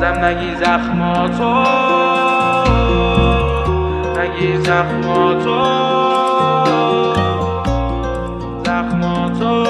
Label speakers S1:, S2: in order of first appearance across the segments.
S1: ازم نگی زخماتو، نگی زخماتو، زخماتو.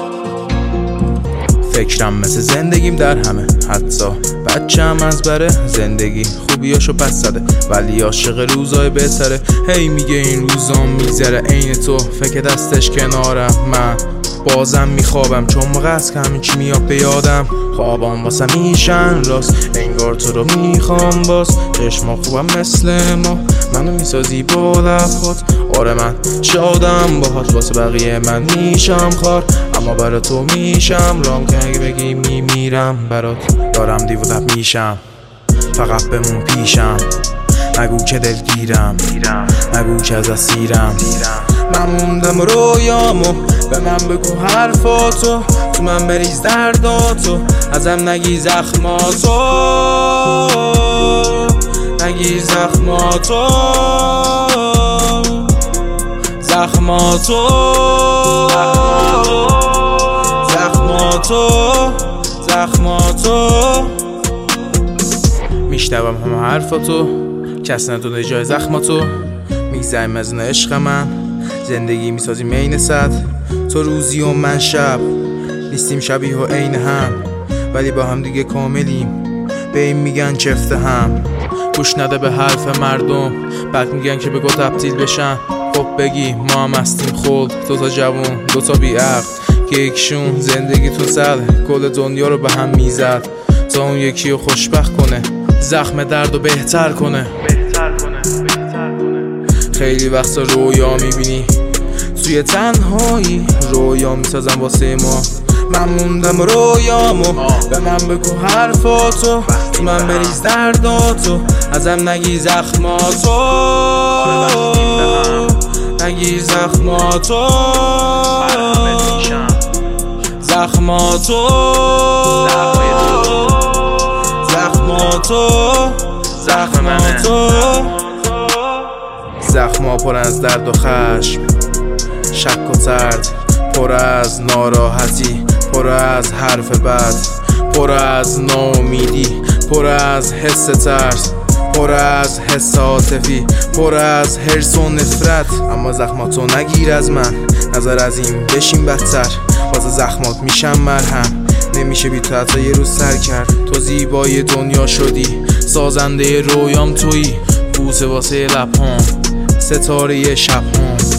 S2: فکرم مثل زندگیم در همه، حتی بچه‌م از بره زندگی خوبیاشو پس زده، ولی عاشق روزای بهتره. هی میگه این روزا میگذره، عین تو فکر دستش کنارم، من بازم میخوابم چون موقع است که همین چی میاد به یادم. خوابام واسه میشن راست، انگار تو رو میخوام باز. چشما خوبم مثل ما، منو میسازی با لبات. آره من شادم باهات، واسه بقیه من میشم خار، اما برا تو میشم رام که اگه بگی میمیرم برات. دارم دیوونت میشم، فقط بمون پیشم. نگو که دلگیرم، نگو که از اسیرم. من موندم رویامو، به من بگو حرفاتو، تو من بریز درداتو. ازم نگی زخماتو، نگی زخماتو، زخماتو، زخماتو، زخماتو. میشنوم همه حرفاتو، کس ندونه جای زخماتو. میگذریم از اون عشق من، زندگی میسازیم عین صد. تو روزی و من شب، نیستیم شبیه و عین هم، ولی با هم دیگه کاملیم. به این میگن چفته هم. گوش نده به حرف مردم، بعد میگن که بگو تبدیل بشن. خب بگی ما هم هستیم خود، دوتا جوون دوتا بیعقل، که یکشون زندگی تو سر کل دنیا رو به هم میزد، تا اون یکی رو خوشبخت کنه، زخم درد رو بهتر کنه. خیلی وقتا رویا میبینی توی تنهایی، رویا میسازم واسه ما. من موندم رویامو، به من بگو حرفاتو، تو من بریز درداتو. ازم نگی زخماتو، نگی زخماتو، زخماتو، زخماتو، زخماتو. زخما پر از درد و خشم، شک و ترد، پر از ناراحتی، پر از حرف بد، پر از ناامیدی، پر از حس ترس، پر از حس عاطفی، پر از حرص و نفرت. اما زخماتو نگیر از من، نظر از این بشین بدتر. واسه زخمات میشم مرهم، نمیشه بی تو حتی یه روز سر کرد. تو زیبای دنیا شدی، سازنده رویام تویی، بوسه واسه لبهام، ستاره شبهام.